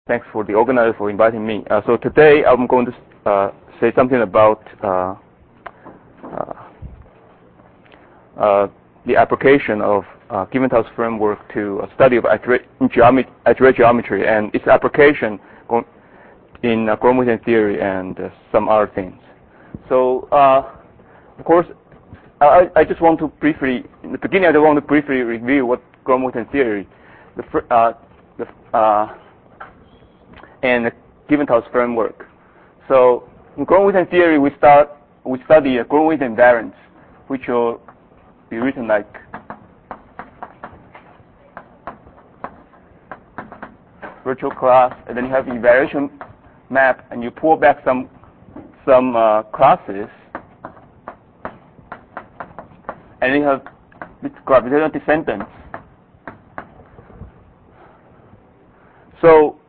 thanks for the organizer for inviting me. So today I'm going to say something about the application of Giventhal framework to a study of algebraic geometry and its application in Gromov-Witten theory and some other things. So, of course, I just want to briefly, in the beginning, I just want to briefly review what Gromov-Witten theory and Giventhal framework. So, in Gromov-Witten theory, we study a Gromov-Witten invariants, which will be written like virtual class, and then you have evaluation map, and you pull back some classes, and you have this gravitational descendants. So,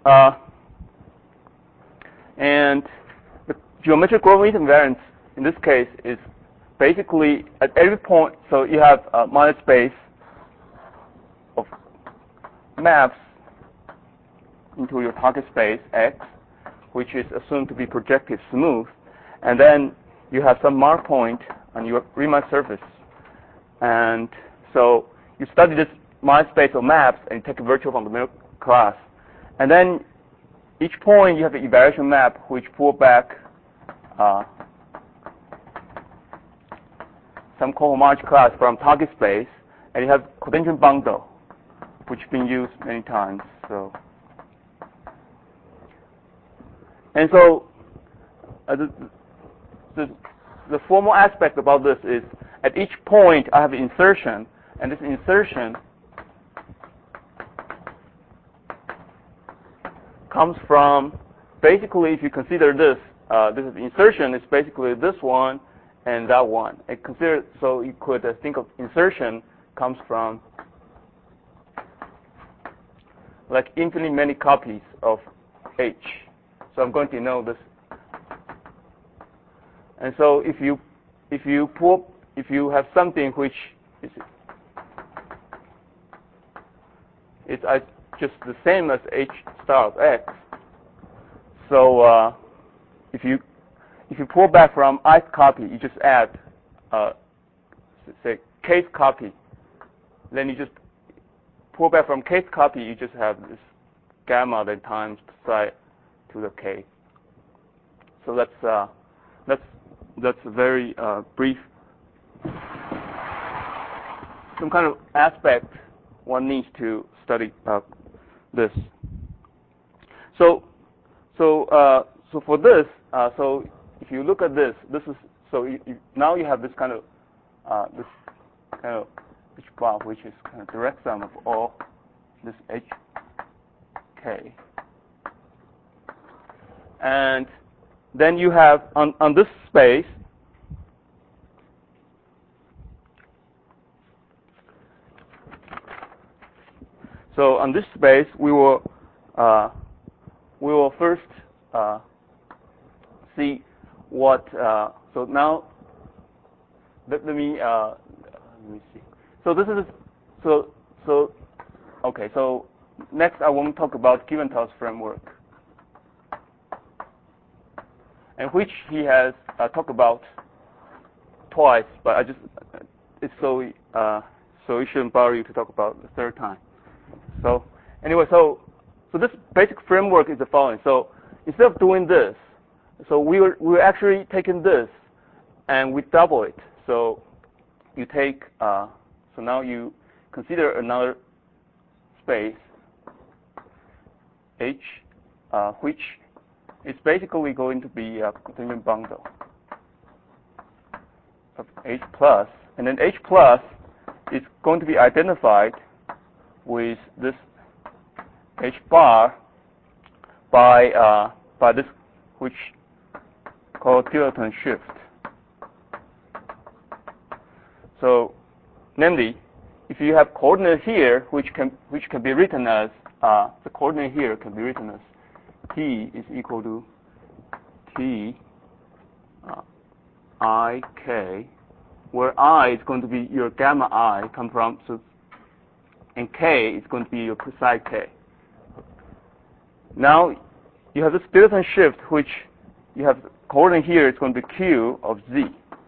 and the geometric Gromov-Witten invariance in this case is basically at every point. So you have a minor space of maps into your target space X, which is assumed to be projective smooth, and then you have some mark point on your Riemann surface. And so you study this minor space of maps and take a virtual fundamental class. And then each point you have an evaluation map which pull back some cohomology class from target space, and you have cotangent bundle, which has been used many times. So, and so the formal aspect about this is at each point I have insertion, and this insertion comes from basically, if you consider this is insertion is basically this one and that one. And consider, so you could think of insertion comes from like infinitely many copies of H. So I'm going to know this. And so if you have something which is just the same as H star of X, so if you pull back from ith copy, you just add say kth copy. Then you just pull back from kth copy, you just have this gamma then times psi to the k. So that's a very brief, some kind of aspect one needs to study this. So for this, so if you look at this is so now you have this kind of H bar, which is kind of direct sum of all this H k, and then you have on this space. So on this space, we will first see what. So now, let me see. So this is so okay. So next, I want to talk about Giventhal's framework, and which he has talked about twice. But it's so it shouldn't bother you to talk about the third time. So anyway, so this basic framework is the following. So instead of doing this, so we're actually taking this and we double it. So you take so now you consider another space H, which is basically going to be a cotangent bundle of H plus, and then H plus is going to be identified with this H bar by this which called Dieterlen shift. So, namely, if you have coordinate here, which can be written as the coordinate here can be written as T is equal to T I k, where I is going to be your gamma I come from, so and k is going to be your psi k. Now you have this dilaton shift, which you have coordinate here. It's going to be Q of Z.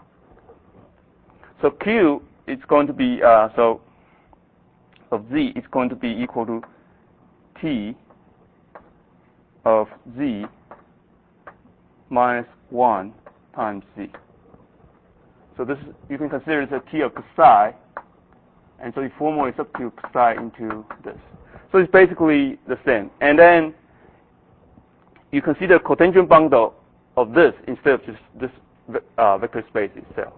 So Q is going to be so of Z is going to be equal to T of Z minus 1 times Z. So this is, you can consider this a T of psi, and so you formally substitute psi into this. So it's basically the same. And then you consider cotangent bundle of this instead of just this vector space itself.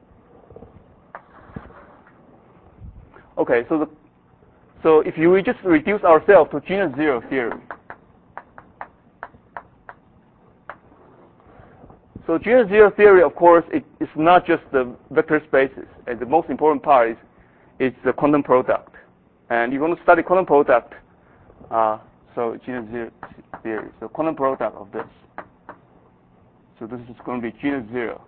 Okay, so if we just reduce ourselves to genus zero theory. So genus zero theory, of course, it's not just the vector spaces. And the most important part is the quantum product. And you want to study quantum product, so genus zero theory. So quantum product of this. So this is going to be genus zero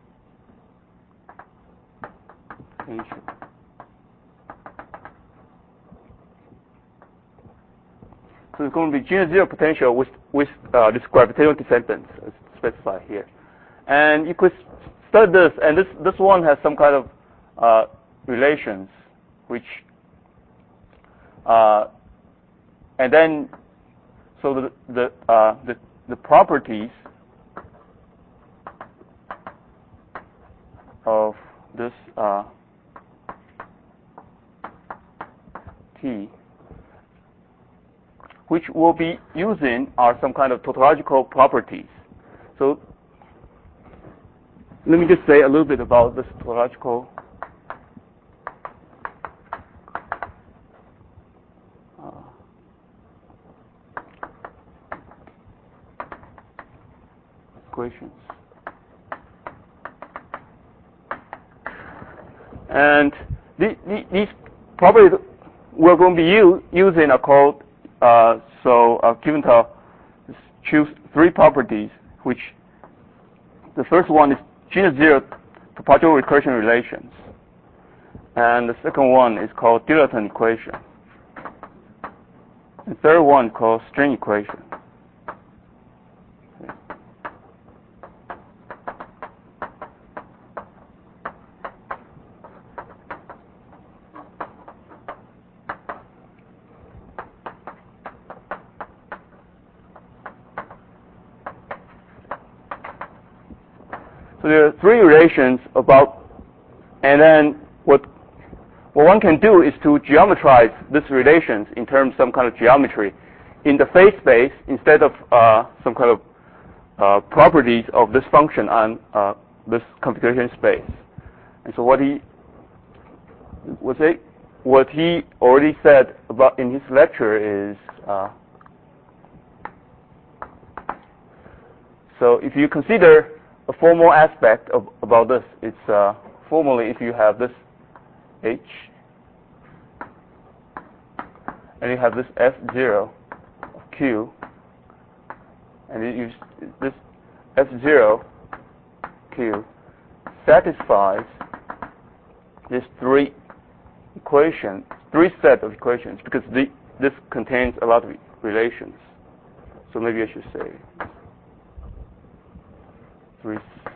potential. So it's going to be genus zero potential with this gravitational dependence as specified here. And you could study this, and this one has some kind of relations, which and then so the properties of this T, which we'll be using, are some kind of tautological properties. So let me just say a little bit about this tautological equations. And these properties we're going to be using are called, given to choose three properties, which the first one is genus zero topological recursion relations. And the second one is called dilaton equation. The third one called string equation. So there are three relations about, and then what one can do is to geometrize these relations in terms of some kind of geometry in the phase space instead of some kind of properties of this function on this configuration space. And so what he already said about in his lecture is so if you consider a formal aspect about this, it's formally if you have this H and you have this F0 of Q, and this F0 Q satisfies these three set of equations, because this contains a lot of relations. So maybe I should say three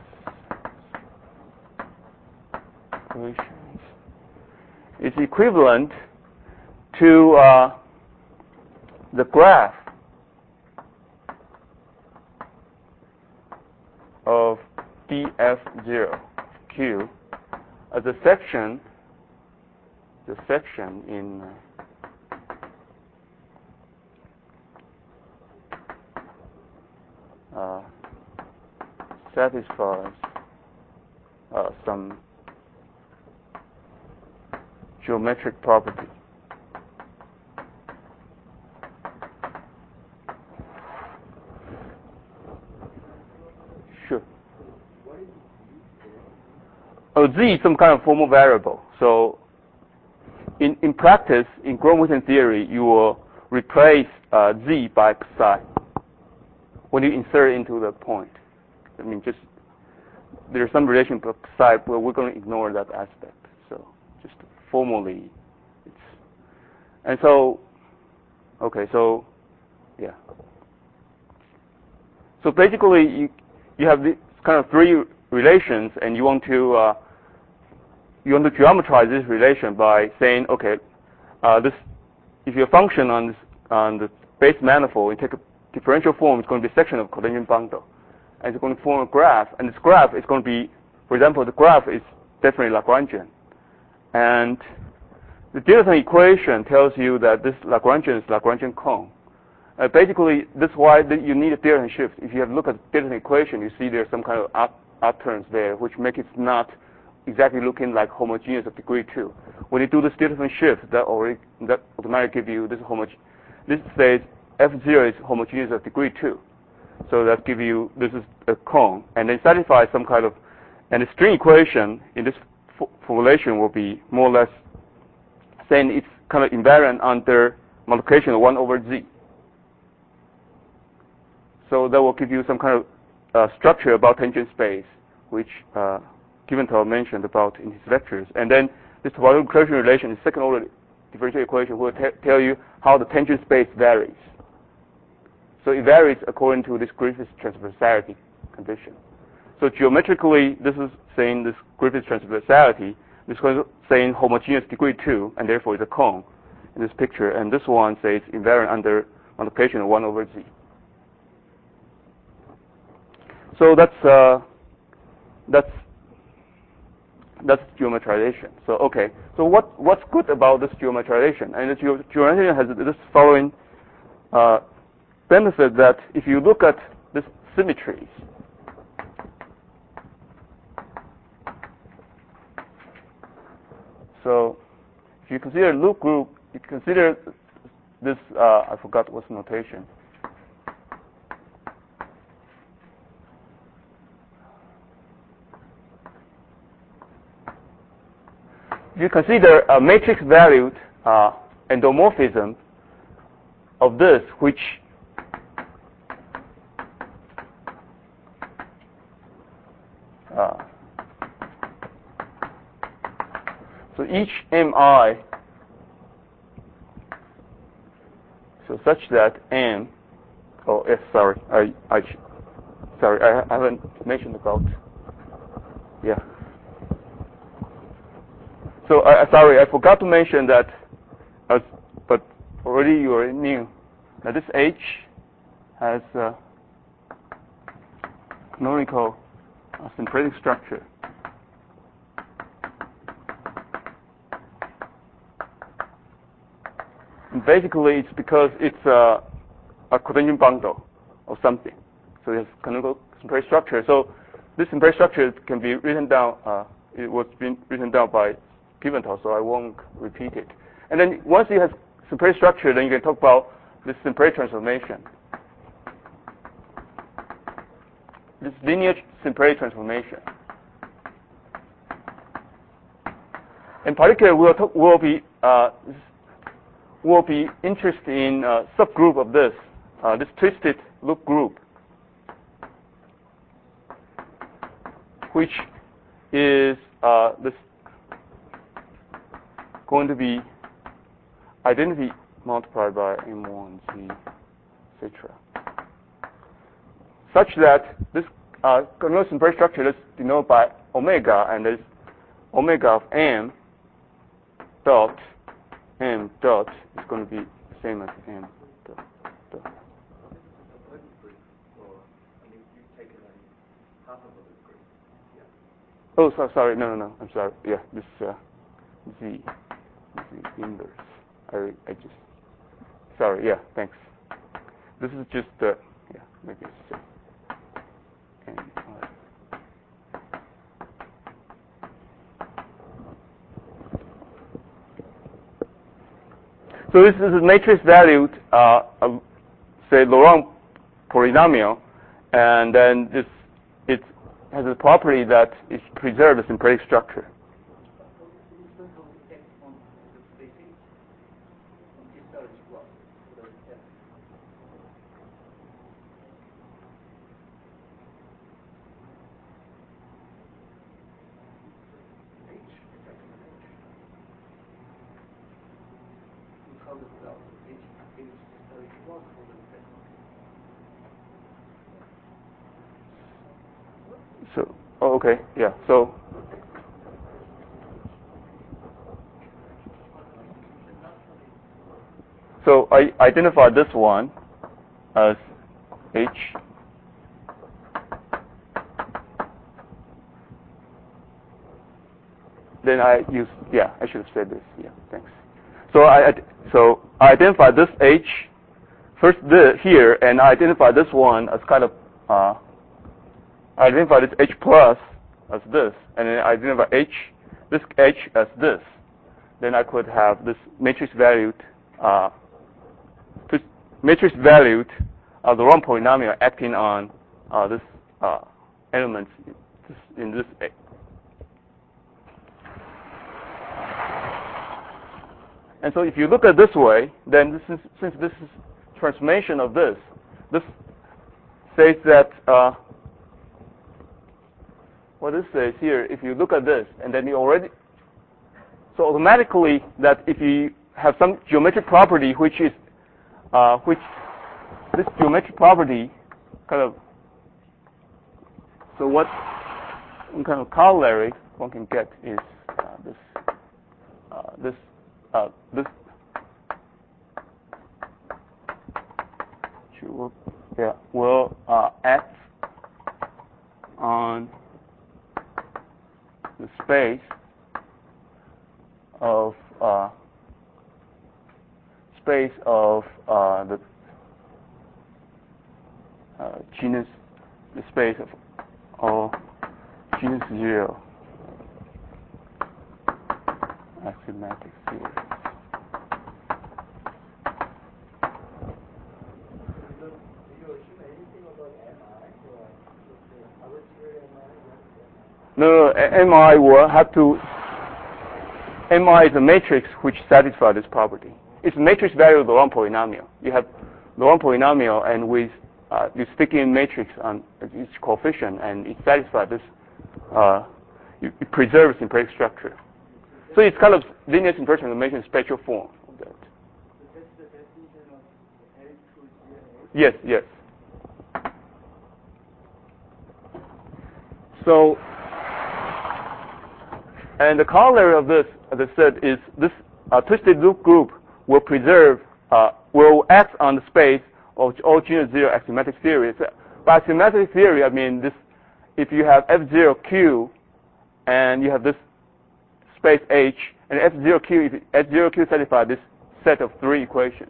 equations. It's equivalent to the graph of df0 q as a section, the section in satisfies some geometric property. Sure. Oh, Z is some kind of formal variable. So in practice, in Gromov theory, you will replace Z by psi when you insert it into the point. I mean, just there's some relation to psi, but we're going to ignore that aspect. So just formally, and so, okay, so, yeah. So basically, you have these kind of three relations, and you want to geometrize this relation by saying, okay, if your function on the base manifold, you take a differential form, it's going to be a section of cotangent bundle, and it's going to form a graph, and this graph is going to be, for example, the graph is definitely Lagrangian, and the Dirichlet equation tells you that this Lagrangian is Lagrangian cone. Basically, this is why you need a Dirichlet shift. If you have looked at the Dirichlet equation, you see there's some kind of up terms there, which make it not exactly looking like homogeneous of degree 2. When you do this Dirichlet shift, that automatically give you this This says F0 is homogeneous of degree 2. So that give you, this is a cone, and then satisfy some kind of, and the string equation in this formulation will be more or less saying it's kind of invariant under multiplication of 1 over z. So that will give you some kind of structure about tangent space, which Giventhal mentioned about in his lectures. And then this topological closure relation, the second order differential equation, will tell you how the tangent space varies. So it varies according to this Griffiths transversality condition. So geometrically, this is saying this Griffiths transversality. This one is saying homogeneous degree 2, and therefore it's a cone in this picture. And this one says invariant under multiplication of 1 over z. So that's geometrization. So okay. So what's good about this geometrization? And the geometrization has this following benefit, that if you look at this symmetries, so if you consider loop group, you consider this, I forgot what's the notation. If you consider a matrix valued endomorphism of this, which so each mi, so such that m, oh yes, sorry, I haven't mentioned about, yeah. So sorry, I forgot to mention that, but already you already knew that this H has a canonical symplectic structure. And basically, it's because it's a cotangent bundle or something. So it has canonical symplectic structure. So this symplectic structure can be written down. It was been written down by Giventhal, so I won't repeat it. And then once it has symplectic structure, then you can talk about this symplectic transformation. This linear symplectic transformation. In particular, we'll be interested in a subgroup of this twisted loop group, which is this going to be identity multiplied by M1, Z, etc. Such that this canonical symplectic structure is denoted by omega, and this omega of m dot is going to be the same as m dot. Oh, sorry, no, I'm sorry. Yeah, this Z inverse. I just, sorry, yeah, thanks. This is just, yeah, maybe it's so this is a matrix valued, say, Laurent polynomial, and then it has a property that it preserves the symplectic structure. So, oh, okay, yeah. So I identify this one as H. Then I use, yeah, I should have said this. Yeah, thanks. So I identify this H first here, and I identify this one as kind of I identify this H plus as this, and then I identify this H as this. Then I could have this matrix valued the Laurent polynomial acting on this elements in this A. And so if you look at it this way, then since this is transformation of this says that what this says here, if you look at this, and then you already, so automatically that if you have some geometric property which is which this geometric property kind of, so what kind of corollary one can get is this will act on the space of the genus, the space of all genus 0 axiomatic series. No, MI will have to. MI is a matrix which satisfies this property. It's a matrix value of the Laurent polynomial. You have Laurent polynomial, and with you stick in matrix on each coefficient, and it satisfies this. It preserves symplectic structure. So it's kind of linear simple transformation spectral form of that. That's the definition of L2GH? Yes, yes. So, and the corollary of this, as I said, is this twisted loop group will preserve, will act on the space of all genus 0 axiomatic theories. By axiomatic theory, I mean this: if you have F0Q and you have this space H, and F0Q, if F0Q satisfies this set of 3 equations.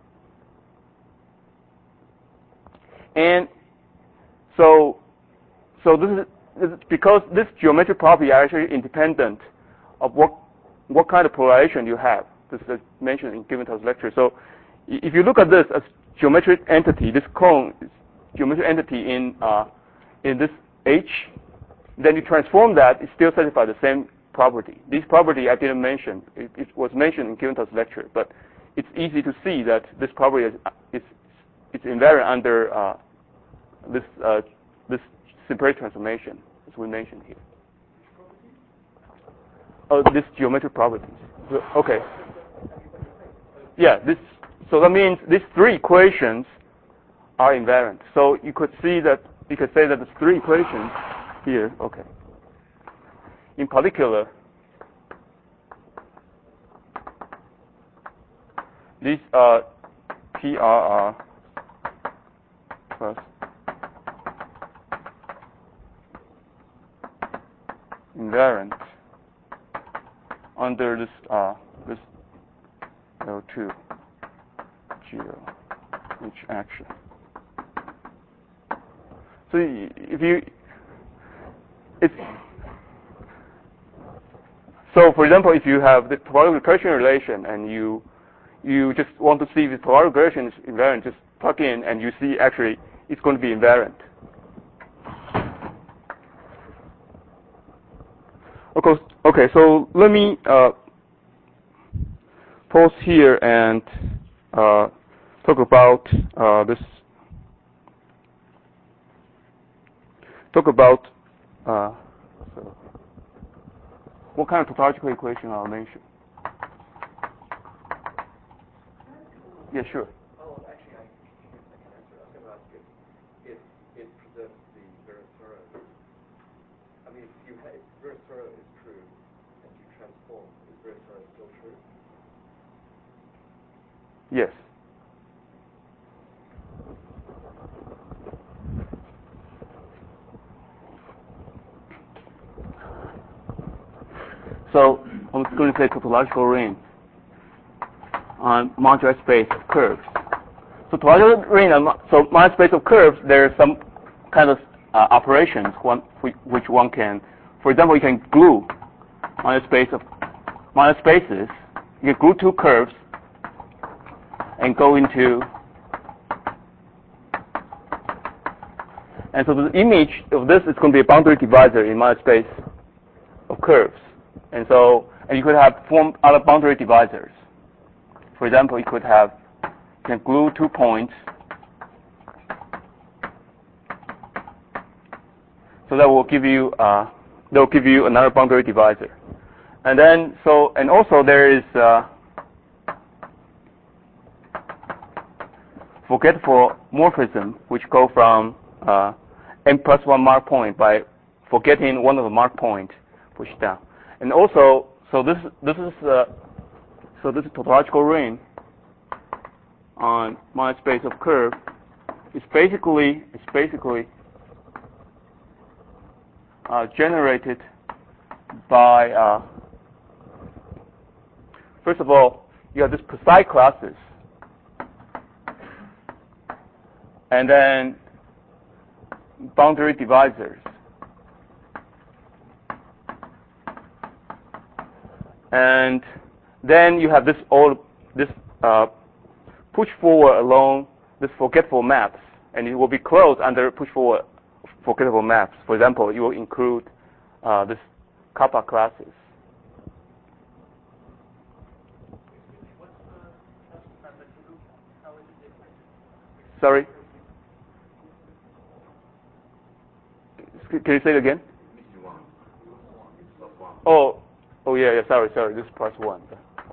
And so this is because this geometric property are actually independent of what kind of polarization you have. This is mentioned in Giventhal's lecture. So if you look at this as geometric entity, this cone is geometric entity in this H, then you transform that, it still satisfies the same property. This property I didn't mention. It was mentioned in Giventhal's lecture, but it's easy to see that this property is invariant under this symplectic transformation, as we mentioned here. Oh, this geometric properties. Okay. Yeah. So that means these 3 equations are invariant. So you could say that the 3 equations here. Okay. In particular, these are PRR plus invariant under this L2 GO H action. So so for example, if you have the topological recursion relation and you just want to see if the topological regression is invariant, just plug in and you see actually it's going to be invariant. Okay, so let me pause here and talk about this. Talk about what kind of topological equation I'll mention. Yeah, sure. Oh, actually, I can answer. I was going to ask if it preserves the Virasoro curl is true and you transform, is Weierstrass still true? Yes. So I'm going to say topological ring on modular space of curves. So topological ring, so modular space of curves, there are some kind of operations which one can, for example, you can glue modular spaces. You can glue two curves and go into, and so the image of this is going to be a boundary divisor in modular space of curves. And so, and you could have form other boundary divisors. For example, you can glue 2 points. So that will give you another boundary divisor. And then, and also there is forgetful morphism, which go from n+1 mark point by forgetting one of the mark point pushed down. And also, so this is topological ring on modular space of curve. It's basically generated by first of all, you have this precise classes, and then boundary divisors. And then you have this push forward along this forgetful maps, and it will be closed under push forward forgettable maps. For example, you will include this kappa classes. What's the method to look at? How is it different? Sorry? Can you say it again? Oh yeah, sorry. This is +1. Sorry,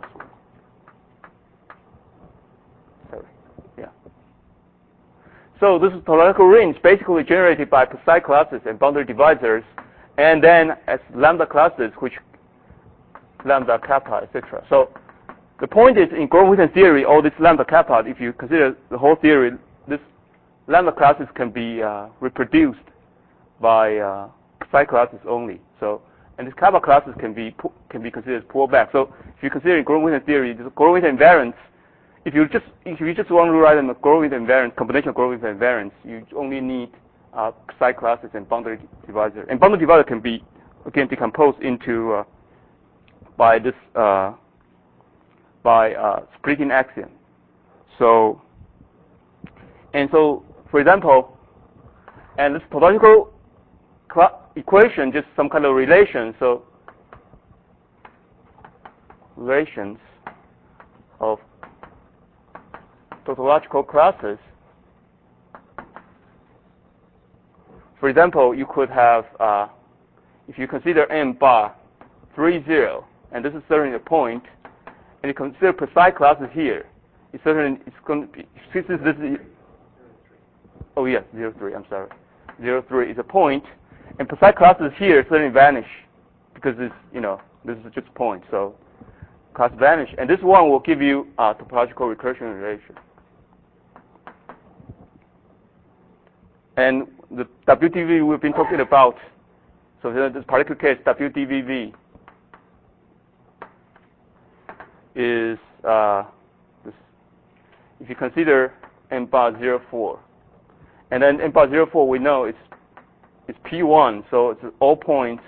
yeah. So this is topological rings, basically generated by precise classes and boundary divisors, and then as lambda classes, which lambda kappa, etc. So the point is, in Grove-Witten theory, all this lambda kappa, if you consider the whole theory, this lambda classes can be reproduced by psi classes only. So, and these kappa classes can be considered as pullback. So, if you consider Grove-Witten theory, the Grove-Witten invariants, if you just want to write them a Grove-Witten invariant, combination of Grove-Witten invariants, you only need psi classes and boundary divisor. And boundary divisor can be again decomposed into by this splitting axiom. So, and so, for example, and this topological equation, just some kind of relation. So, relations of tautological classes. For example, you could have, if you consider m bar 3, 0, and this is certainly a point, and you consider precise classes here, it's going to be, since this is, oh yes, 0, 3, I'm sorry. 0, 3 is a point, and precise classes here certainly vanish because this is just a point, so class vanish, and this one will give you a topological recursion relation. And the WDV we've been talking about, so in this particular case, WDVV is this, if you consider m bar 04, and then m bar 04 we know it's P1, so it's all points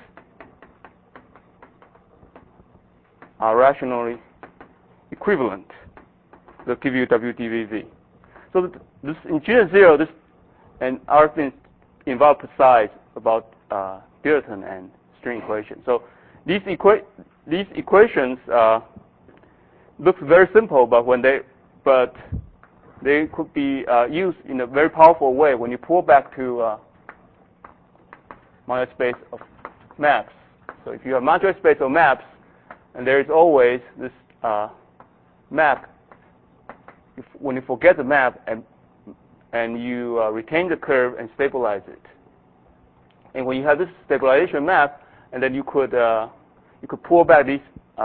are rationally equivalent. They'll give you WDVV. So this in G0, this and our things involve precise about Dirichlet and string equations. So these equations look very simple, but they could be used in a very powerful way when you pull back to modular space of maps. So if you have modular space of maps, and there is always this map, when you forget the map and you retain the curve and stabilize it. And when you have this stabilization map, and then you could pull back these,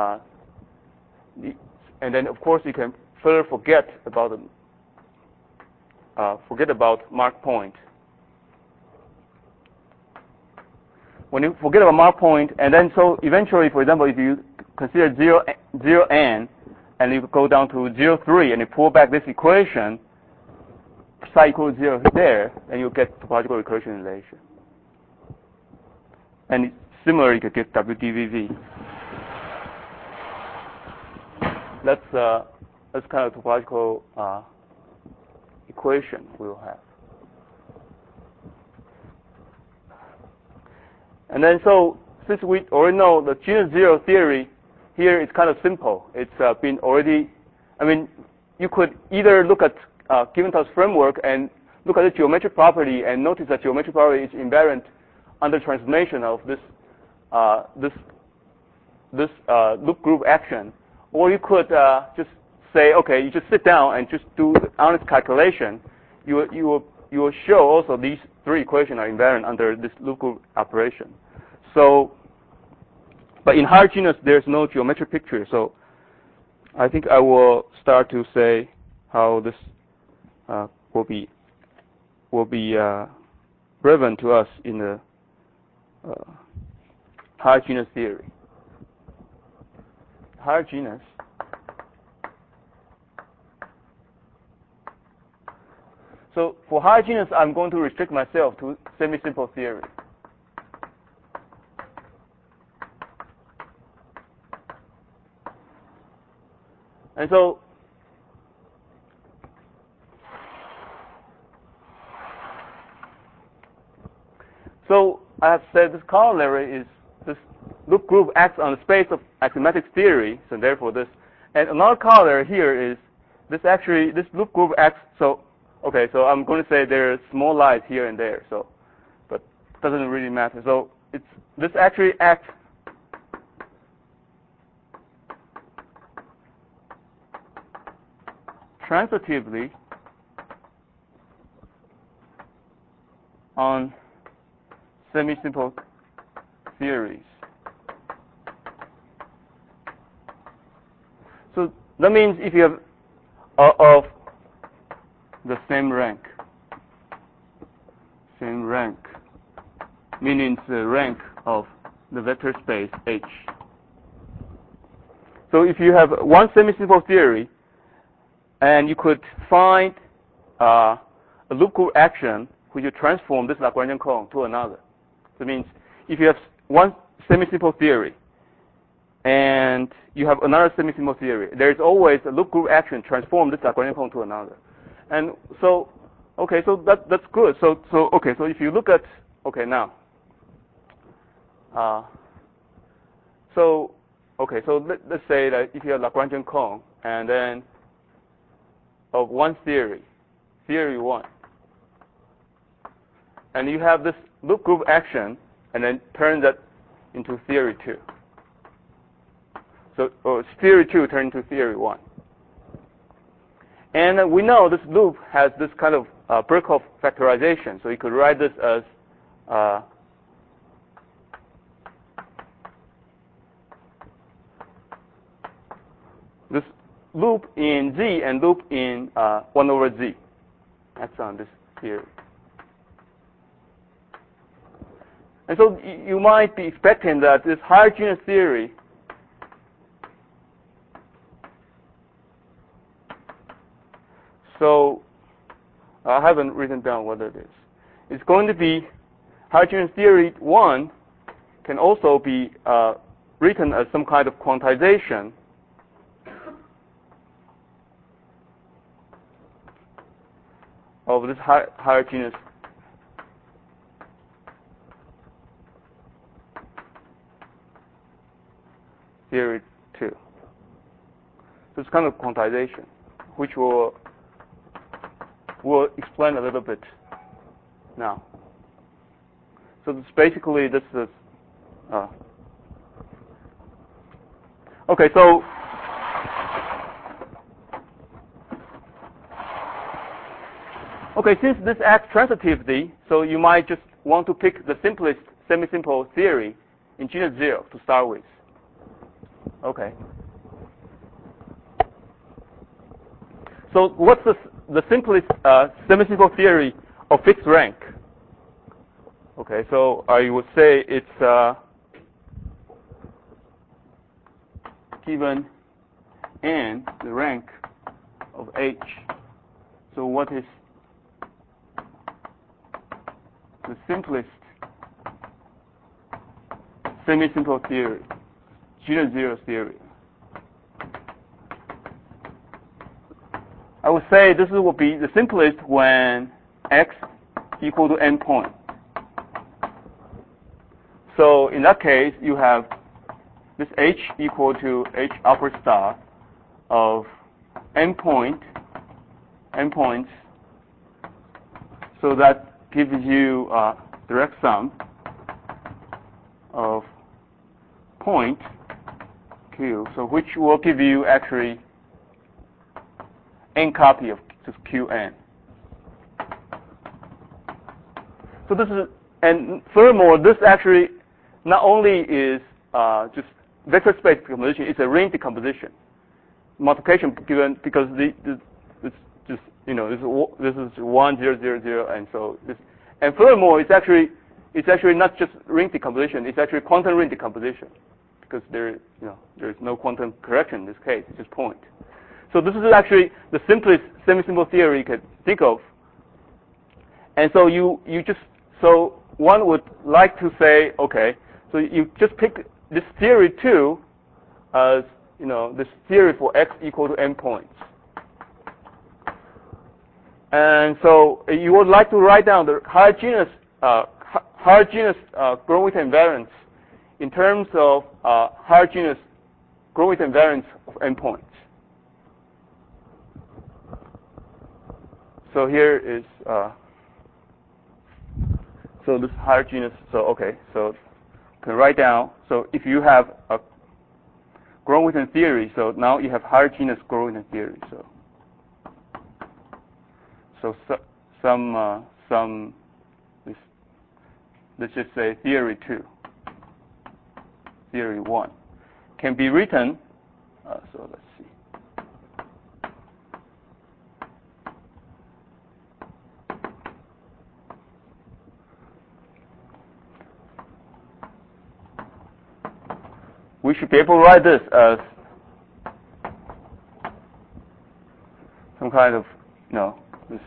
and then of course you can further forget about mark point. When you forget about mark point, and then so eventually, for example, if you consider 0n, and you go down to 0,3, and you pull back this equation, psi equals 0 there, and you get topological recursion relation. And similarly, you could get WDVV. That's kind of topological equation we will have. And then so since we already know the genus zero theory here is kind of simple. It's been already, you could either look at Giventhal framework and look at the geometric property and notice that geometric property is invariant under transformation of this loop group action. Or you could just say, okay, you just sit down and just do the honest calculation. You will show also these three equations are invariant under this loop group operation. So, but in higher genus, there's no geometric picture. So I think I will start to say how this will be relevant to us in the higher genus theory. Higher genus. So for higher genus, I'm going to restrict myself to semi-simple theory. And so I have said this corollary is this loop group acts on the space of axiomatic theory, so therefore this. And another corollary here is this loop group acts, so I'm going to say there are small lies here and there, so, but it doesn't really matter. So this actually acts transitively on semi-simple theories. So that means if you have of the same rank, meaning the rank of the vector space H. So if you have one semi-simple theory, and you could find a loop group action which you transform this Lagrangian cone to another. That means if you have one semi-simple theory and you have another semi-simple theory, there is always a loop group action transform this Lagrangian cone to another. And so, so that's good. So if you look at, now. So let's say that if you have Lagrangian cone and then of one theory 1, and you have this loop group action and then turn that into theory 2. So theory 2 turn into theory 1. And we know this loop has this kind of Birkhoff factorization. So you could write this as this loop in Z and loop in 1 over Z. That's on this theory. And so you might be expecting that this higher genus theory so I haven't written down what it is. It's going to be higher genus theory 1 can also be written as some kind of quantization of this higher genus theory 2. So it's kind of quantization, which we'll explain a little bit now. So this basically this is since this acts transitively, so you might just want to pick the simplest semi-simple theory in genus 0 to start with. Okay. So what's the simplest semi-simple theory of fixed rank? Okay, so I would say it's given n, the rank of H. So what is the simplest semi-simple theory, genus 0 theory? I would say this will be the simplest when x equal to n point. So in that case, you have this H equal to H upper star of n points. So that gives you a direct sum of point Q. So which will give you actually n copy of just Qn. So this is, and furthermore, this actually not only is just vector space decomposition, it's a ring decomposition. Multiplication given because this just this is 1 0 0 0, and so this, and furthermore, it's actually not just ring decomposition, it's actually quantum ring decomposition because there's no quantum correction in this case, it's just point. So this is actually the simplest semi-simple theory you can think of. And so so one would like to say, okay, so you just pick this theory 2 as, this theory for x equal to n points. And so you would like to write down the higher genus Gromov invariance in terms of higher genus Gromov invariance of n points. So here is, so this higher genus, so okay, so you can write down, so if you have a Gromov theory, so now you have higher genus Gromov theory, so let's just say theory 2, theory 1, can be written, so let's see. We should be able to write this as some kind of, this.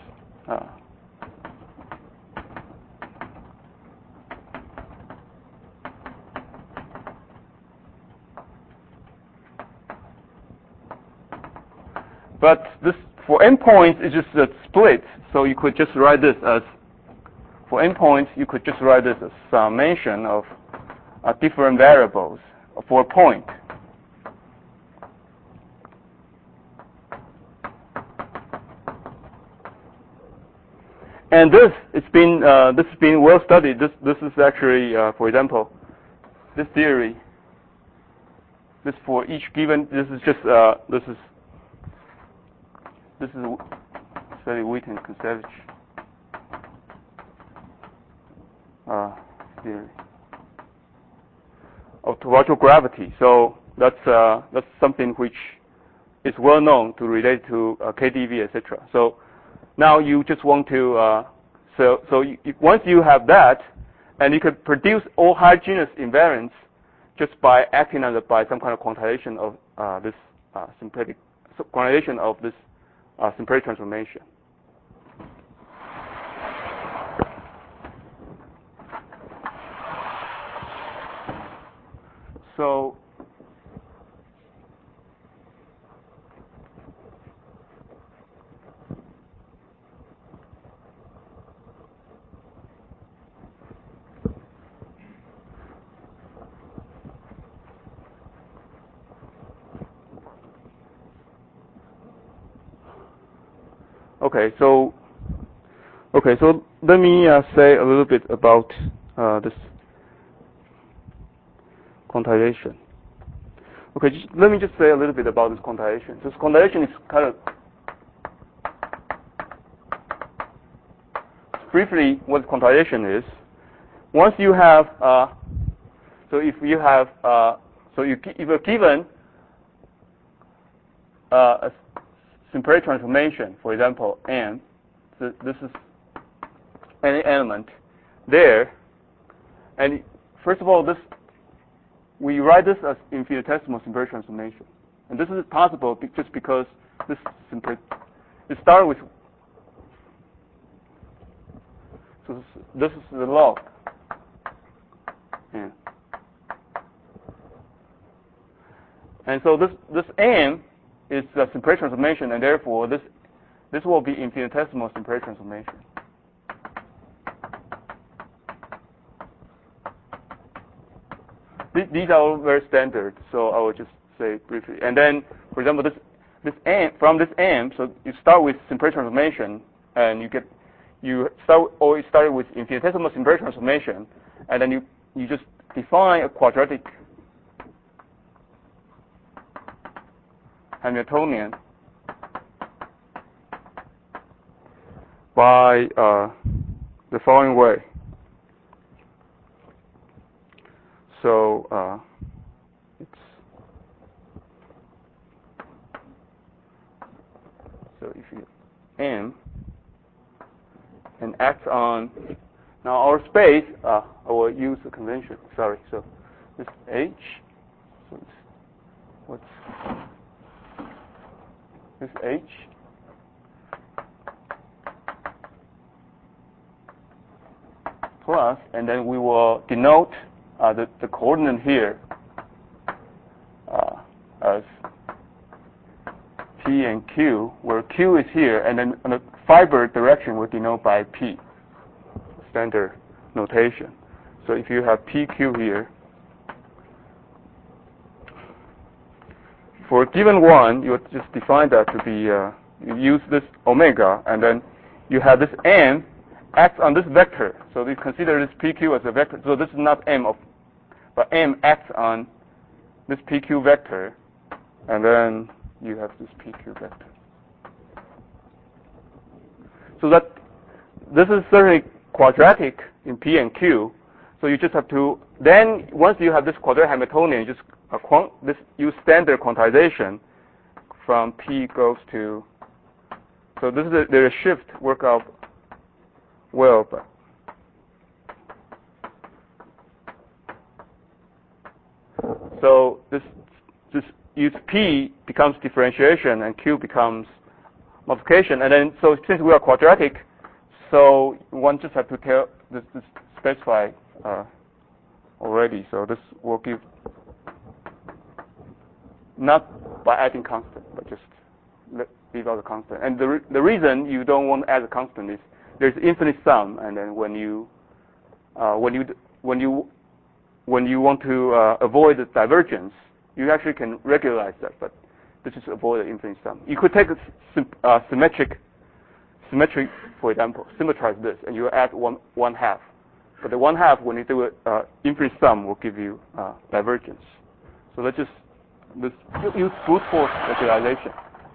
But this, for n points, is just a split. So you could just write this as, for n points, you could just write this as summation of different variables for a point. And this has been well studied. This is actually, for example, this theory. This for each given. This is just this is study Witten-Kuncevich theory of topological gravity. So that's something which is well known to relate to KdV, etc. So now you just want to once you have that, and you can produce all high genus invariants just by acting on by some kind of quantization of this symplectic quantization of this symplectic transformation. So so let me say a little bit about this quantization. Let me just say a little bit about this quantization. This quantization is kind of briefly what quantization is. Once you have So if you have, if you're given a Simpleri transformation, for example, M, so this is any element there, and first of all, we write this as infinitesimal Simpleri transformation, and this is possible just because this it started with. So this is the log. Yeah. And so this M is a Simpleri transformation, and therefore this will be infinitesimal Simpleri transformation. These are all very standard, so I will just say briefly. And then, for example, this M, from this M, so you start with Simpleri transformation, and you started with infinitesimal Simpleri transformation, and then you just define a quadratic Hamiltonian by the following way. So if you M and act on now our space, I will use the convention. Sorry, so this H. So what's this H? Plus, and then we will denote the coordinate here as P and Q, where Q is here, and then on the fiber direction we denote by P, standard notation. So if you have PQ here, for a given one, you would just define that to be, you use this omega, and then you have this M acts on this vector. So you consider this PQ as a vector. So this is not M, but M acts on this PQ vector, and then you have this PQ vector. So that this is certainly quadratic in P and Q. So you just have to, then once you have this quadratic Hamiltonian, you just use standard quantization from P goes to, so this is the shift work out well, but so this use P becomes differentiation and Q becomes multiplication, and then so since we are quadratic, so one just have to tell this specify already. So this will give not by adding constant, but just leave out the constant. And the reason you don't want to add a constant is there's infinite sum, and then when you want to avoid the divergence, you actually can regularize that, but this is avoid the infinite sum. You could take a symmetric, for example, symmetrize this, and you add one half. But the one half, when you do it, infinite sum will give you divergence. So let's just use brute force regularization.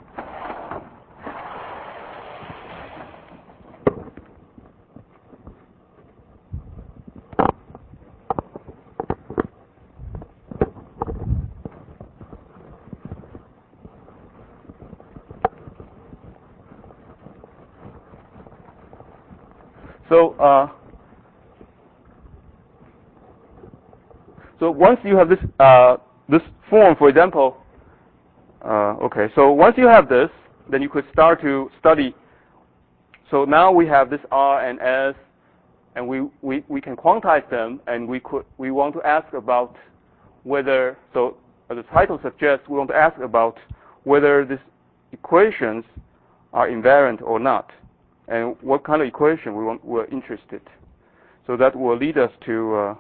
So once you have this form, for example, okay. So once you have this, then you could start to study. So now we have this R and S, and we can quantize them, and we want to ask about whether, so as the title suggests, we want to ask about whether these equations are invariant or not, and what kind of equation we're interested. So that will lead us to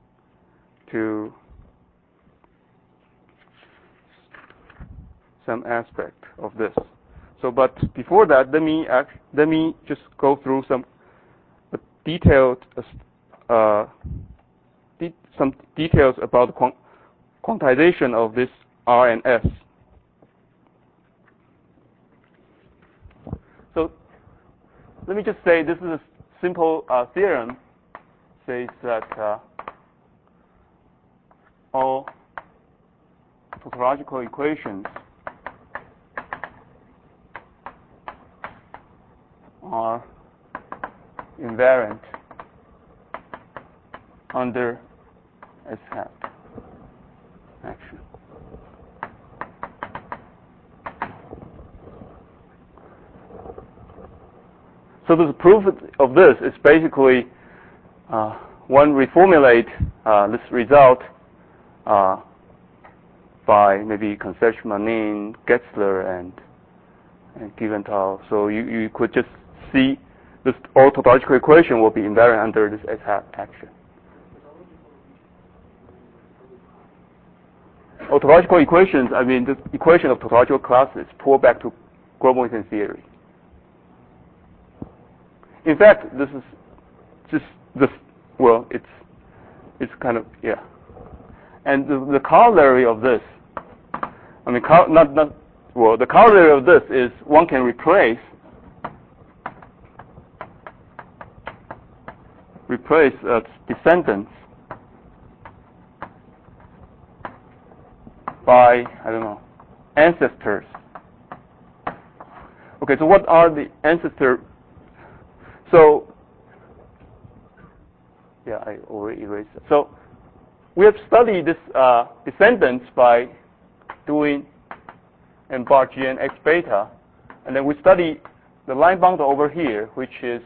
some aspect of this. So, but before that, let me just go through some detailed some details about the quantization of this R and S. So let me just say this is a simple theorem. Says that all tautological equations are invariant under S hat action. So the proof of this is basically one reformulate this result by maybe Concepcion-Manin, Getzler, and Giventhal. So you could just see this all tautological equation will be invariant under this S hat action. All tautological equations, I mean, this equation of tautological classes pull back to Grove-Witten theory. In fact, this is just this. Well, it's kind of yeah. And the corollary of this, I mean, the corollary of this is one can replace descendants by, I don't know, ancestors. Okay, so what are the ancestors? So, yeah, I already erased it. So, we have studied this descendants by doing and bar Gn x beta, and then we study the line bundle over here, which is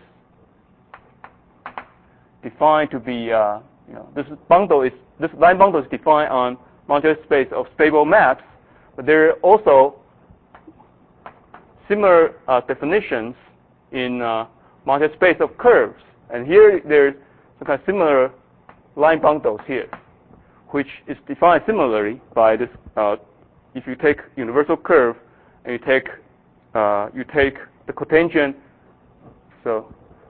defined to be, this line bundle is defined on modulus space of stable maps, but there are also similar definitions in modulus space of curves, and here there's some kind of similar line bundles here, which is defined similarly by this. If you take universal curve and you take the cotangent, so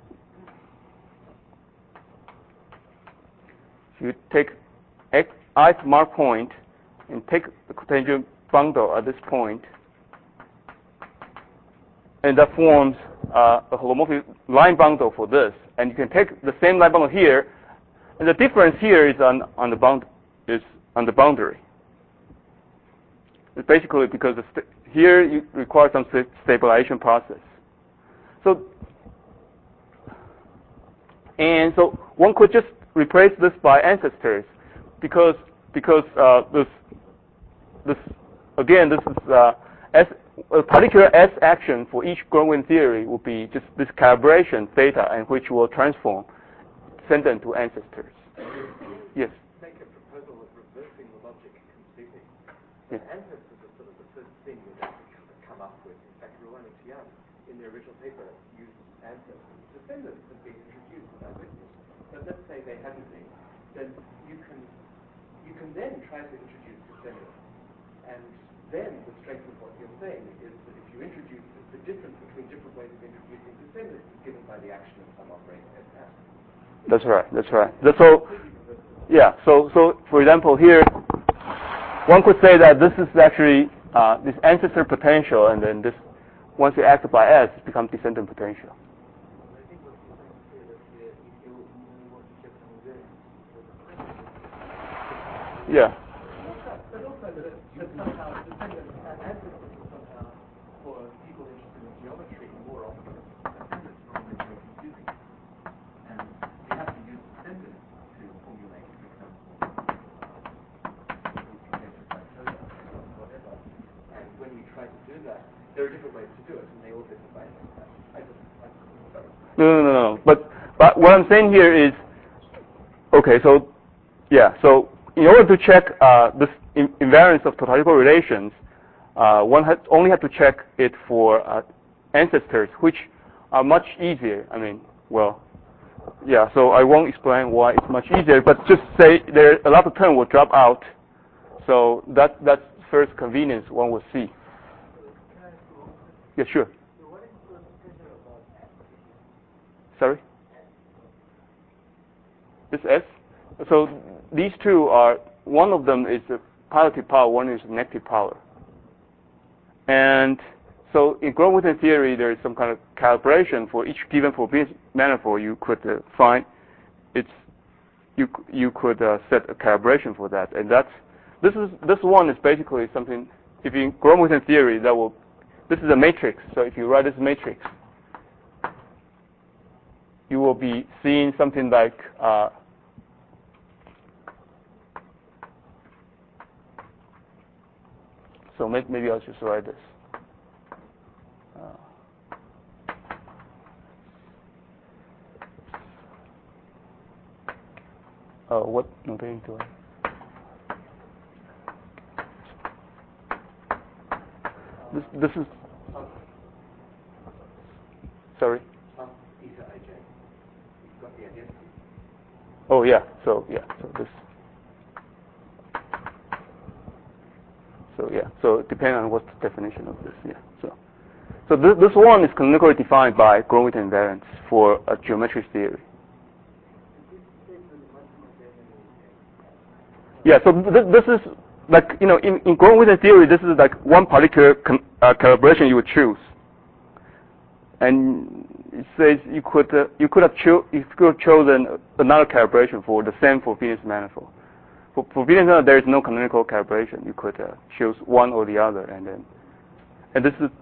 you take ith mark point and take the cotangent bundle at this point, and that forms a holomorphic line bundle for this. And you can take the same line bundle here, and the difference here is on the boundary. It's basically because here you require some stabilization process. So one could just replace this by ancestors, because this again, this is a particular S action for each Grove-Witten theory will be just this calibration theta, and which will transform descendant to ancestors. Yes. Make a proposal of reversing the logic completely. Yes. Ancestors are sort of the first thing that they come up with. In fact, Ruwan and Tian, in their original paper, used ancestors. Descendants have been introduced without witness. But let's say they hadn't been, then you can then try to introduce descendants. And then the strength of what you're saying is that if you introduce the difference between different ways of introducing descendants is given by the action of some operator S hat. That's right. So, yeah. So for example, here one could say that this is actually this ancestor potential, and then this, once you act by S, it becomes descendant potential. I think what you're saying here that if you want to check some variance, Yeah. but also that somehow descendants and ancestors are somehow, for people interested in geometry, more often descendants normally very confusing. And you have to use descendants to formulate, for example, whatever. And when you try to do that, there are different ways to do it, and they all differ by sorry. No. But what I'm saying here is, okay. So, yeah. So in order to check this invariance of tautological relations, one only have to check it for ancestors, which are much easier. I mean, well, yeah. So I won't explain why it's much easier, but just say there a lot of terms will drop out. So that's first convenience one will see. Can I ask you one question? Yeah, sure. So what is the decision about S? Sorry? This S? So these two are, one of them is a positive power, one is negative power. And so in Grove-Witten theory, there is some kind of calibration for each given Frobenius manifold. You could find its you could set a calibration for that, and this one is basically something. If you Gromov-Witten theory, this is a matrix. So if you write this matrix, you will be seeing something like so maybe I'll just write this. What notation do I? This is. Sorry. Theta ij. You've got the identity. Oh yeah. So yeah. So this. So yeah. So depending on what's the definition of this. Yeah. So this one is canonically defined by Gromov-Witten invariance for a geometric theory. Yeah, so this is like, in Gromov-Witten theory, this is like one particular calibration you would choose. And it says you could have chosen another calibration for the same for Venus manifold. For Venus manifold, there is no canonical calibration. You could choose one or the other, and this is.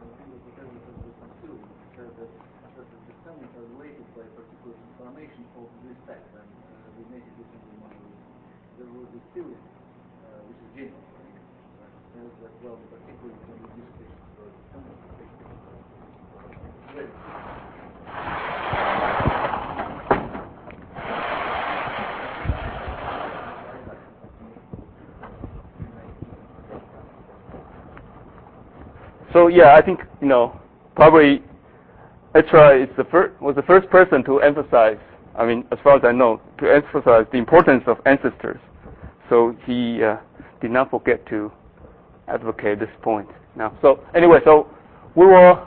So yeah, I think probably Etra was the first person to emphasize. I mean, as far as I know, to emphasize the importance of ancestors. So he did not forget to advocate this point. Now, so anyway, so we'll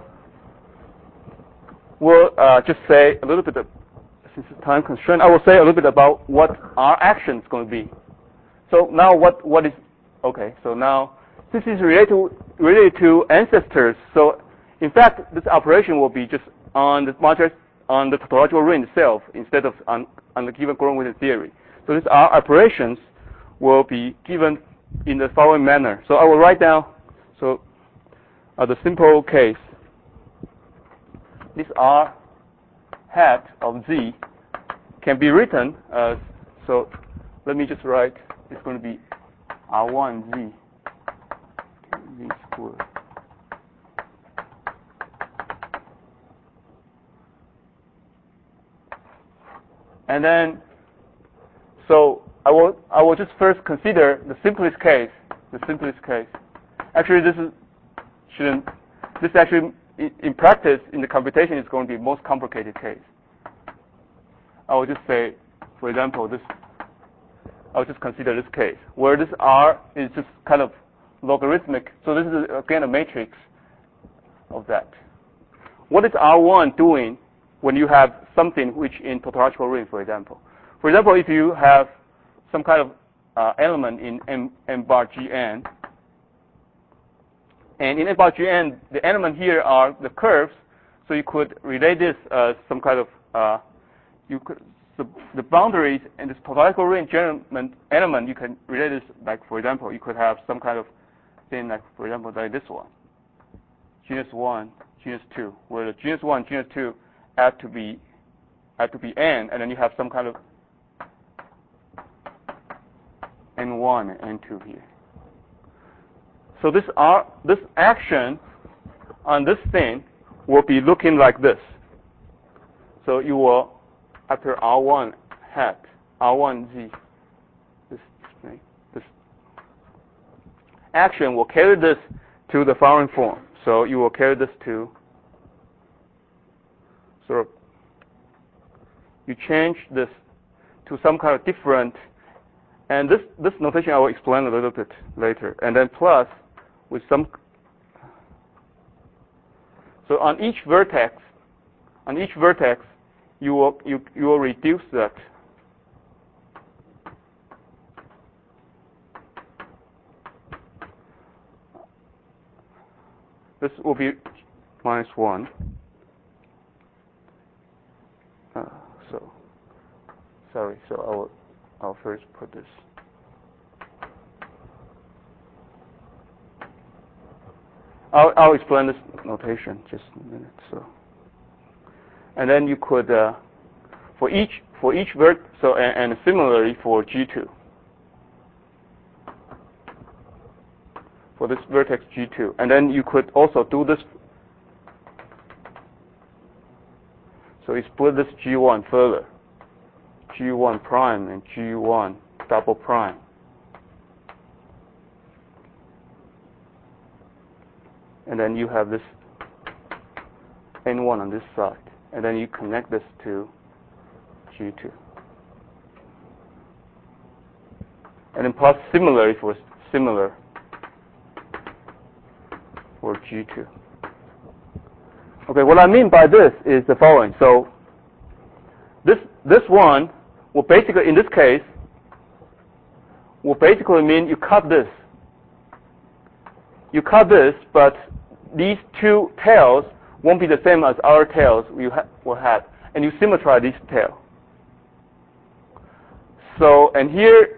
just say a little bit of, since it's time constraint, I will say a little bit about what our action is going to be. So now what is okay? So now this is related to ancestors. So in fact, this operation will be just on the matrix on the topological ring itself instead of on the given Gromov-Witten theory. So these our operations will be given in the following manner. So I will write down the simple case. This R hat of Z can be written as, so let me just write, it's going to be R1Z Z squared. And then, so I will just first consider the simplest case. Actually, this actually in practice in the computation is going to be the most complicated case. I will just say, for example, I'll just consider this case where this R is just kind of logarithmic. So this is again a matrix of that. What is R1 doing when you have something which in topological ring, for example? For example, if you have some kind of element in M bar Gn, and in M bar Gn, the element here are the curves, so you could relate this as some kind of the boundaries in this topological ring element, you can relate this, like, for example, you could have some kind of thing like, for example, like this one, genus 1, genus 2, where the genus 1, genus 2 have to be n, and then you have some kind of n1 and n2 here. So this action on this thing will be looking like this. So you will, after R1 hat, R1Z, this action will carry this to the following form. So you will carry this to sort of, you change this to some kind of different, and this notation I will explain a little bit later, and then plus with some, so on each vertex, you will reduce that. This will be -1. Sorry, so I'll first put this. I'll explain this notation just in a minute. So, and then you could for each vert. So and similarly for G2. For this vertex G2, and then you could also do this. So you split this G1 further, G1 prime and G1 double prime. And then you have this N1 on this side, and then you connect this to G2. And then plus similarly for G2. Okay, what I mean by this is the following. So this one will basically, in this case, will basically mean you cut this. You cut this, but these two tails won't be the same as our tails will have, and you symmetry this tail. So and here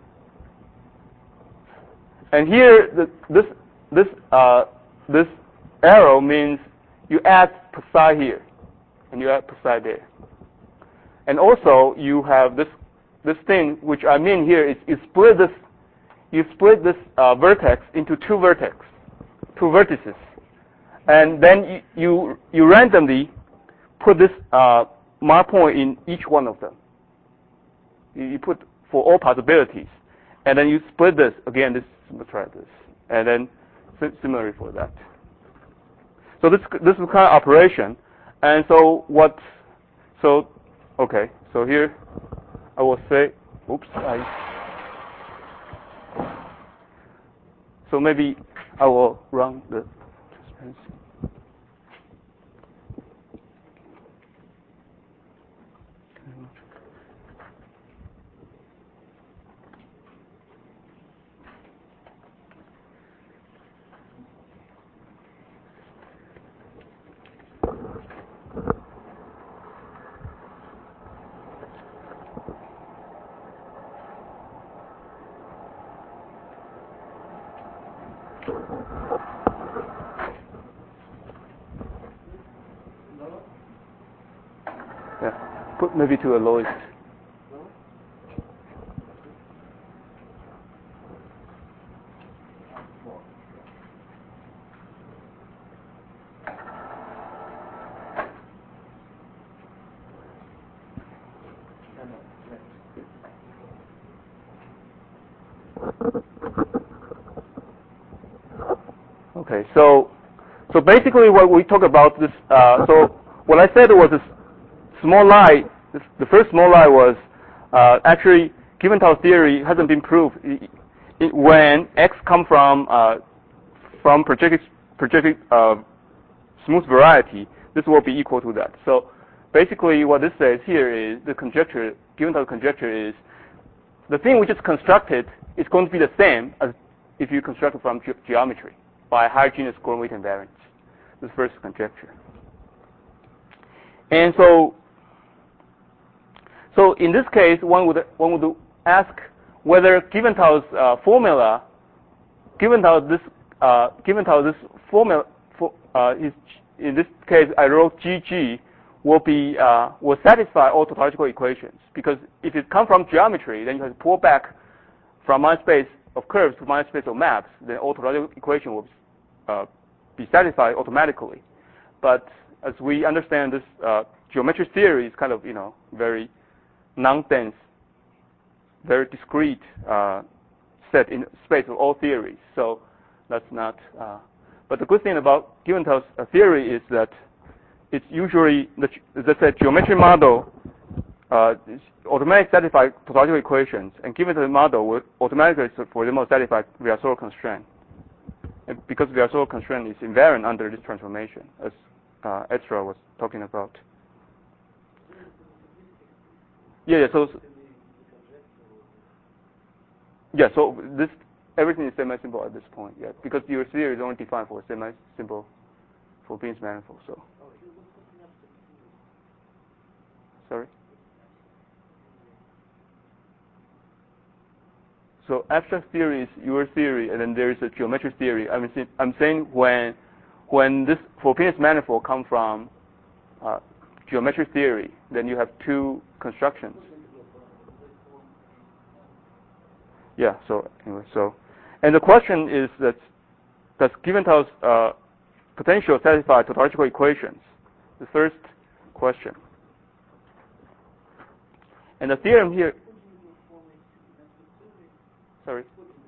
this arrow means you add psi here, and you add psi there. And also you have this thing, which I mean here is you split this vertex into two vertices, and then you randomly put this mark point in each one of them. You put for all possibilities, and then you split this again. This symmetry this, and then similarly for that. So this is kind of operation, and so what? So okay. So here I will say, oops. So maybe I will run the transparency. Yeah, put maybe to the lowest. Okay, so basically what we talk about this. So what I said was this small lie. The first small lie was actually Giventhal theory hasn't been proved. When X come from projected smooth variety, this will be equal to that. So basically what this says here is the conjecture, Giventhal conjecture is the thing we just constructed is going to be the same as if you construct it from geometry by higher genus Gordon-Weight invariance. This first conjecture. And so in this case, one would ask whether Giventhal's formula, Giventhal this formula, in this case I wrote GG, will satisfy all tautological equations, because if it comes from geometry, then you have to pull back from minor space of curves to minor space of maps, then all tautological equation will be satisfied automatically. But as we understand, this geometric theory is kind of very non-dense, very discrete set in space of all theories. So that's not. But the good thing about Giventhal's theory is that it's usually, as I said, geometric model automatically satisfy tautological equations, and Giventhal's model will automatically, for example, satisfy Virasoro constraint. And because Virasoro constraint is invariant under this transformation, as Ezra was talking about. Yeah. So this everything is semi-simple at this point. Yeah, because your theory is only defined for semi-simple for Bean's manifold. So. Sorry. So abstract theory is your theory, and then there is a geometric theory. I'm saying when this Frobenius manifold come from geometric theory, then you have two constructions. Yeah. So anyway, and the question is that does Giventhal potential satisfy tautological equations? The first question. And the theorem here. Sorry.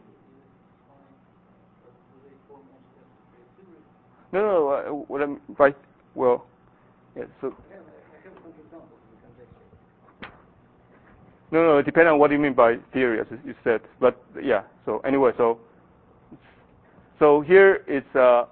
No. What I'm right. Well, yeah. So. No. It depends on what you mean by theory, as you said. But yeah. So anyway, so here it's.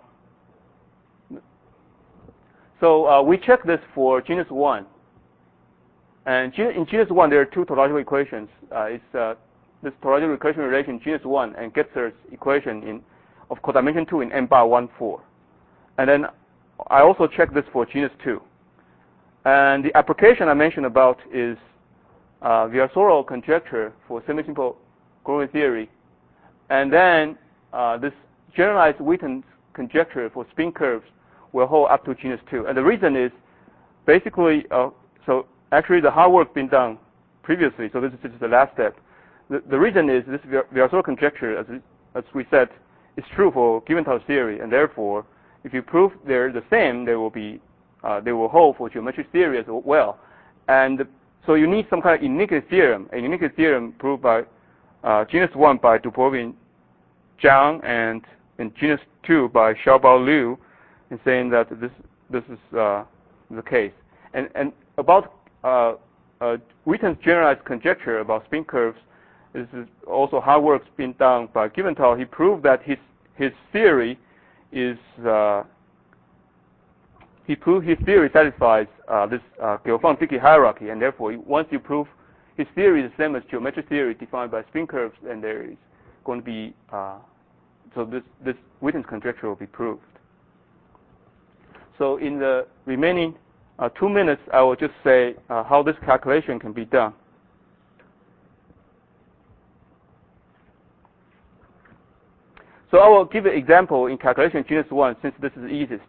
So we check this for genus 1. And in genus 1, there are two tautological equations. It's this tautological equation relation genus 1 and Getzer's equation of codimension 2 in n bar 1, 4. And then I also check this for genus 2. And the application I mentioned about is Virasoro conjecture for semi-simple growing theory. And then this generalized Witten's conjecture for spin curves will hold up to genus 2. And the reason is basically, so actually the hard work been done previously, so this is just the last step. The reason is this Virasoro conjecture, as we said, is true for Giventhal theory, and therefore, if you prove they're the same, they will hold for geometric theory as well. And so you need some kind of uniqueness theorem, a uniqueness theorem proved by genus 1 by Dubrovin Zhang and in genus 2 by Xiaobao Liu, in saying that this is the case. And about Witten's generalized conjecture about spin curves, this is also hard work being done by Giventhal. He proved that his theory is his theory satisfies this Gelfand-Dickey hierarchy, and therefore once you prove his theory is the same as geometric theory defined by spin curves, then there is going to be so this Witten's conjecture will be proved. So in the remaining 2 minutes, I will just say how this calculation can be done. So I will give an example in calculation genus 1, since this is the easiest.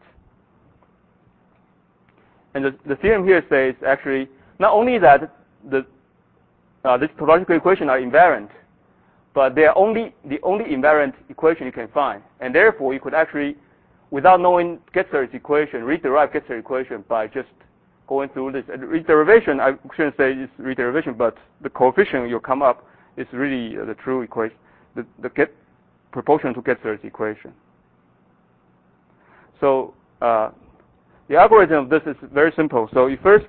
And the theorem here says actually not only that these tautological equations are invariant, but they are the only invariant equation you can find. And therefore, you could actually, without knowing Getzer's equation, rederive Getzer's equation by just going through this. Rederivation, I shouldn't say it's rederivation, but the coefficient you'll come up is really the true equation, the proportional to Getzer's equation. So the algorithm of this is very simple. So you first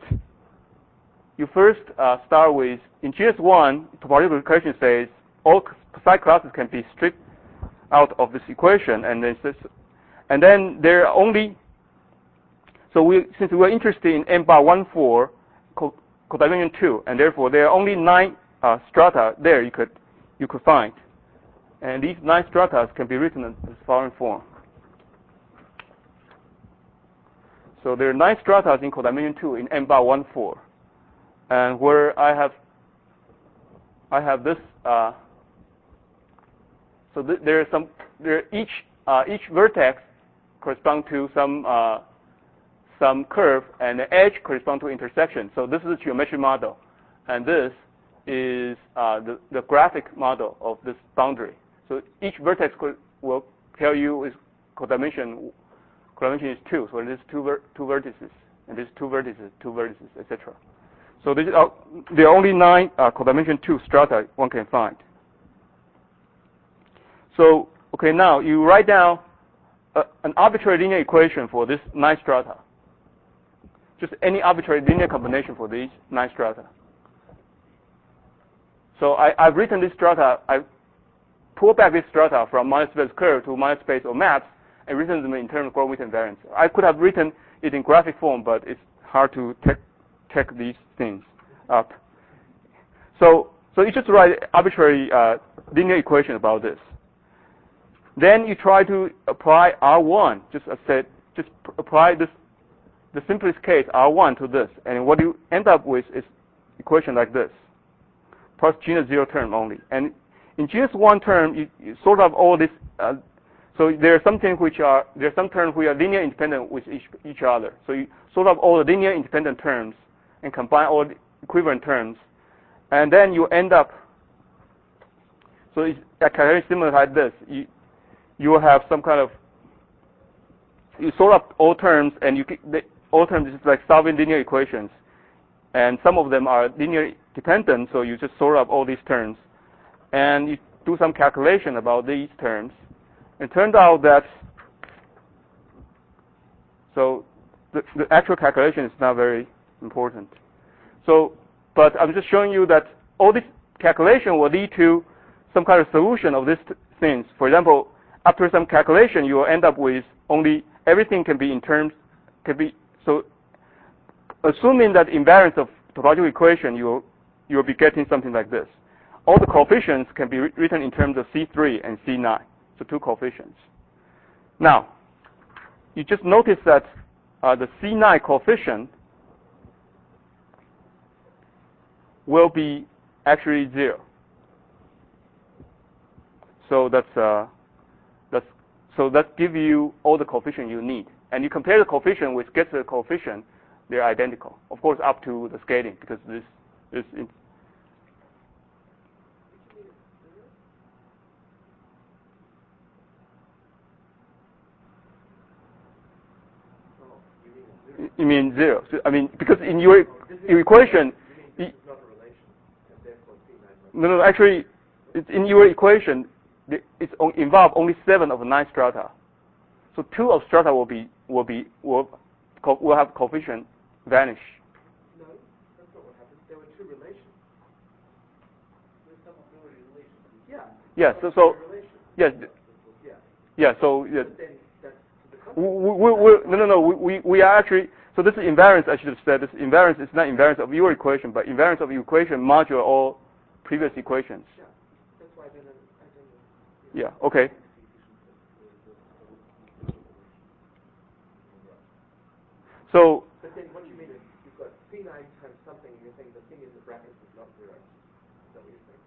start with, in genus 1, topological equation says all psi classes can be stripped out of this equation, and then there are only, so since we're interested in n bar 1, 4 codimension 2, and therefore there are only 9 strata there you could find. And these 9 strata can be written in this following form. So there are 9 strata in codimension 2 in n bar 1, 4. And where I have this, so each vertex correspond to some curve, and the edge correspond to intersection. So this is a geometric model, and this is the graphic model of this boundary. So each vertex will tell you is codimension is 2. So there's two vertices, and there's 2 vertices, etc. So there are only 9 codimension 2 strata one can find. So okay, now you write down an arbitrary linear equation for this 9 strata. Just any arbitrary linear combination for these 9 strata. So I've written this strata. I pull back this strata from minus space curve to minus space or maps, and written them in terms of Grove-Witten invariance. I could have written it in graphic form, but it's hard to check these things up. So you just write arbitrary linear equation about this. Then you try to apply R1. Just as I said, just apply this, the simplest case R1 to this, and what you end up with is equation like this, plus genus 0 term only. And in genus 1 term, you sort of all this. So there are some terms which are linear independent with each other. So you sort of all the linear independent terms and combine all the equivalent terms, and then you end up. So it's a calculation similar like this. You will have some kind of, you sort up all terms, and all terms is like solving linear equations, and some of them are linear dependent. So you just sort up all these terms, and you do some calculation about these terms. It turned out that the actual calculation is not very important. So, but I'm just showing you that all this calculation will lead to some kind of solution of these things. For example, after some calculation, you will end up with only everything can be in terms, so assuming that invariance of topological equation, you will be getting something like this. All the coefficients can be written in terms of C3 and C9, so 2 coefficients. Now, you just notice that the C9 coefficient will be actually 0. So that gives you all the coefficient you need. And you compare the coefficient with Getzler coefficient, they're identical. Of course, up to the scaling, because this is you mean 0. So, I mean, because in your equation, no, actually, it's in your equation, it's involve only 7 of the 9 strata. So 2 of strata will have coefficient vanish. No, that's not what happened. There were 2 relations. There's some ability relations. Yeah. Yeah. So yes. Yeah. So yeah. But then that's the we are actually. So this is invariance. I should have said this invariance is not invariance of your equation, but invariance of your equation module all previous equations. Yeah. That's why I don't. Yeah. Okay. So. But then what you mean is you've got C9 times something, and you're saying the thing in the brackets is not 0. Is that what you're saying?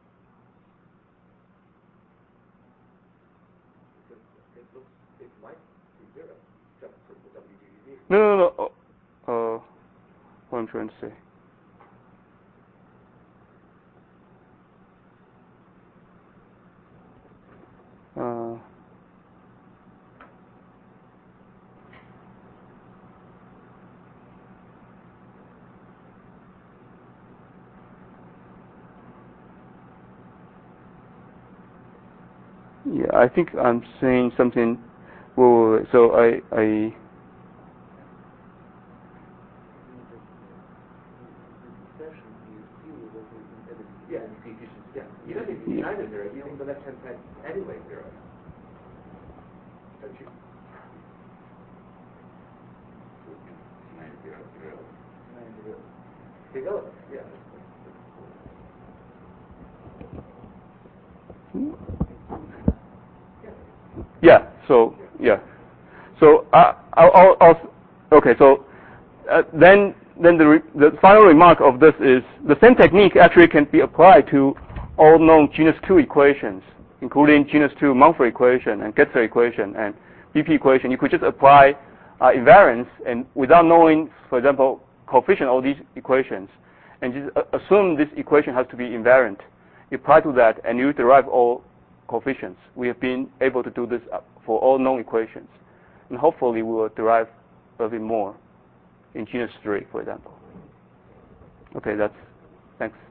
Because it might be 0 just from the WDV. No. What I'm trying to say. Yeah, I think I'm saying something. Whoa, so I Yeah. Yeah. You don't need C9 is 0. You on the left-hand side anyway 0. Don't you? Develop. Yeah. Yeah. So yeah. So okay. So then the final remark of this is the same technique actually can be applied to all known genus 2 equations, including genus 2 Mumford equation and Getzler equation and BP equation. You could just apply invariance and without knowing, for example, coefficient of these equations, and just assume this equation has to be invariant. You apply to that and you derive all coefficients. We have been able to do this for all known equations, and hopefully we will derive a little bit more in genus 3, for example. Okay, thanks.